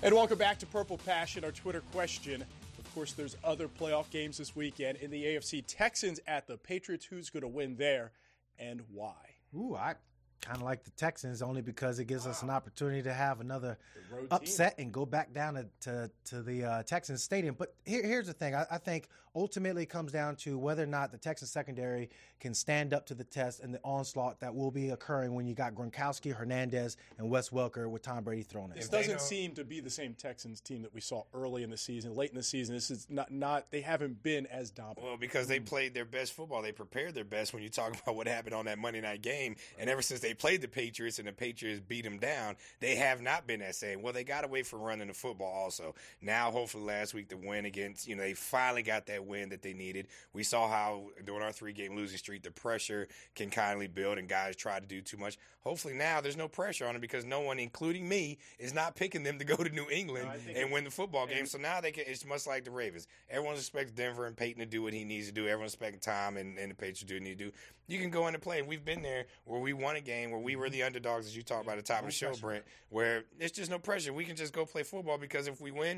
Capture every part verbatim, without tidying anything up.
And welcome back to Purple Passion, our Twitter question. Of course, there's other playoff games this weekend. In the A F C, Texans at the Patriots. Who's going to win there and why? Ooh, I kind of like the Texans only because it gives wow. us an opportunity to have another upset team. and go back down to to, to the uh, Texans stadium. But here, here's the thing. I, I think ultimately it comes down to whether or not the Texans secondary can stand up to the test and the onslaught that will be occurring when you got Gronkowski, Hernandez, and Wes Welker with Tom Brady thrown in. This doesn't seem to be the same Texans team that we saw early in the season, late in the season. This is not, not they haven't been as dominant. Well, because they played their best football. They prepared their best when you talk about what happened on that Monday night game. And ever since they played the Patriots and the Patriots beat them down, they have not been that same. Well, they got away from running the football also. Now, hopefully last week the win against, you know, they finally got that win that they needed. We saw how during our three-game losing streak, the pressure can kindly build and guys try to do too much. Hopefully now there's no pressure on them because no one, including me, is not picking them to go to New England no, and win the football game. So now they can. It's much like the Ravens. Everyone's expecting Denver and Peyton to do what he needs to do. Everyone's expecting Tom and, and the Patriots to do what they need to do. You can go in and play. And we've been there where we won a game where we were the underdogs, as you talked about at the top no of the show, pressure. Brent, where it's just no pressure. We can just go play football because if we win,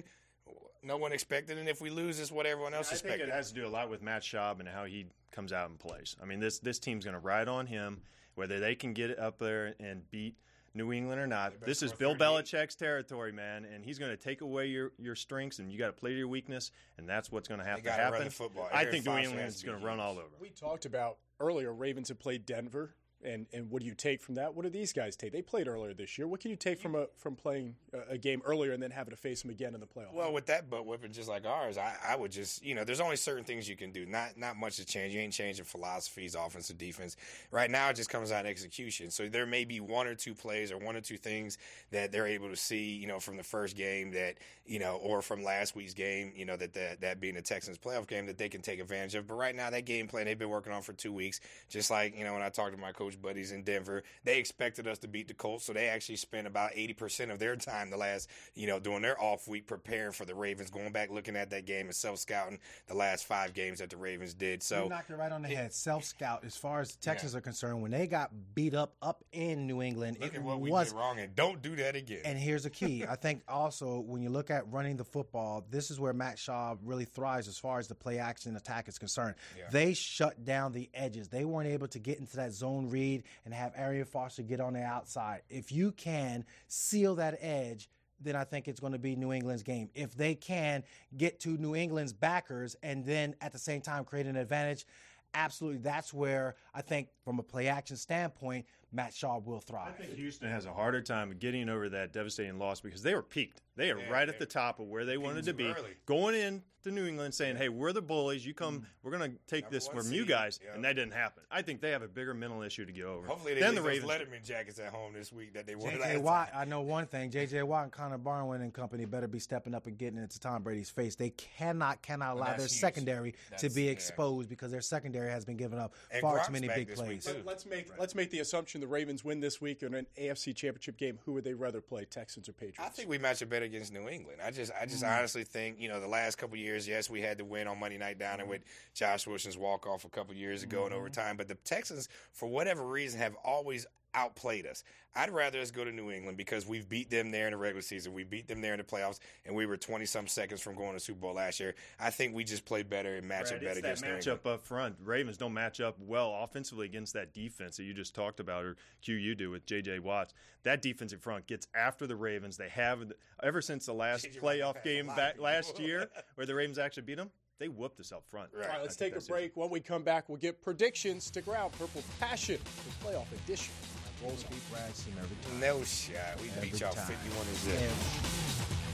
no one expected, and if we lose, it's what everyone else I expected. I think it has to do a lot with Matt Schaub and how he comes out and plays. I mean, this this team's going to ride on him, whether they can get it up there and beat New England or not. This is Bill Belichick's territory, man, and he's going to take away your, your strengths, and you got to play to your weakness, and that's what's going to have to happen. Run the football. I think New England's going to run all over. We talked about earlier, Ravens have played Denver. And and what do you take from that? What do these guys take? They played earlier this year. What can you take from a from playing a game earlier and then having to face them again in the playoffs? Well, with that butt whipping just like ours, I, I would just, you know, there's only certain things you can do. Not not much to change. You ain't changing philosophies, offense or defense. Right now, it just comes out of execution. So there may be one or two plays or one or two things that they're able to see, you know, from the first game that, you know, or from last week's game, you know, that that, that being the Texans playoff game that they can take advantage of. But right now, that game plan they've been working on for two weeks. Just like, you know, when I talked to my coach buddies in Denver, they expected us to beat the Colts, so they actually spent about eighty percent of their time the last, you know, during their off week preparing for the Ravens, going back looking at that game and self-scouting the last five games that the Ravens did. So you knocked it right on the head. Self-scout, as far as the Texans yeah. are concerned, when they got beat up up in New England, look it at what was, we did wrong, and don't do that again. And here's the key. I think also when you look at running the football, this is where Matt Schaub really thrives as far as the play action attack is concerned. Yeah. They shut down the edges. They weren't able to get into that zone read and have Arian Foster get on the outside. If you can seal that edge, then I think it's going to be New England's game. If they can get to New England's backers and then at the same time create an advantage, absolutely, that's where I think from a play-action standpoint, Matt Schaub will thrive. I think Houston has a harder time getting over that devastating loss because they were peaked. They are yeah, right at the top of where they wanted to be. Early. Going in to New England saying, hey, we're the bullies. You come, mm-hmm. we're going to take Number this from seed. you guys. Yeah. And that didn't happen. I think they have a bigger mental issue to get over. Hopefully they then leave the Ravens those Letterman jackets at home this week that they won J J last Watt, time. I know one thing. J J Watt and Connor Barwin and company better be stepping up and getting into Tom Brady's face. They cannot, cannot allow well, their huge. secondary that's, to be exposed yeah. because their secondary has been giving up and far Gronk's too many big plays. Let, let's make right. let's make the assumption the Ravens win this week in an A F C Championship game. Who would they rather play, Texans or Patriots? I think we match up better against New England. I just I just mm. honestly think, you know, the last couple of years, yes, we had to win on Monday night down there with Josh Wilson's walk-off a couple of years ago mm-hmm. in overtime. But the Texans, for whatever reason, have always outplayed us. I'd rather us go to New England because we've beat them there in the regular season. We beat them there in the playoffs, and we were twenty-some seconds from going to the Super Bowl last year. I think we just play better and match right, up better against New England. It's that matchup up front. Ravens don't match up well offensively against that defense that you just talked about, or Q you do with J J Watts. That defensive front gets after the Ravens. They have, ever since the last playoff game back last year where the Ravens actually beat them, they whooped us up front. Right. All right, let's take a break. It. When we come back, we'll get predictions. Stick around. Purple Passion, the playoff edition. Rolls beat Brad Seam every time. No shot. We every beat y'all time. fifty-one to zero.